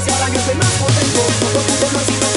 cada año estoy más contento. Con tu mamacita